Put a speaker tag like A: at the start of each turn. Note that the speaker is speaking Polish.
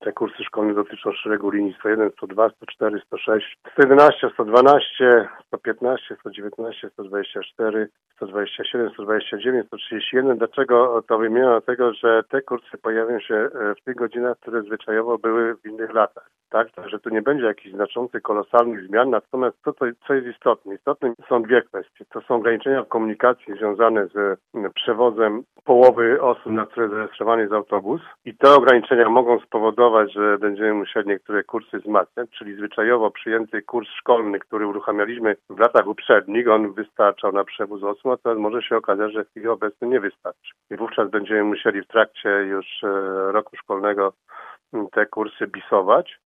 A: Te kursy szkolne dotyczą szeregu linii 101, 102, 104, 106, 111, 112, 115, 119, 124, 127, 129, 131. Dlaczego to wymieniam? Dlatego, że te kursy pojawią się w tych godzinach, które zwyczajowo były w innych latach. Tak, także tu nie będzie jakichś znaczących, kolosalnych zmian, natomiast co jest istotne? Istotne są dwie kwestie. To są ograniczenia w komunikacji związane z przewozem połowy osób, na które zarejestrowany jest autobus i te ograniczenia mogą spowodować, że będziemy musieli niektóre kursy wzmacniać, czyli zwyczajowo przyjęty kurs szkolny, który uruchamialiśmy w latach poprzednich, on wystarczał na przewóz osób, a teraz może się okazać, że w chwili obecnej nie wystarczy. I wówczas będziemy musieli w trakcie już roku szkolnego te kursy bisować.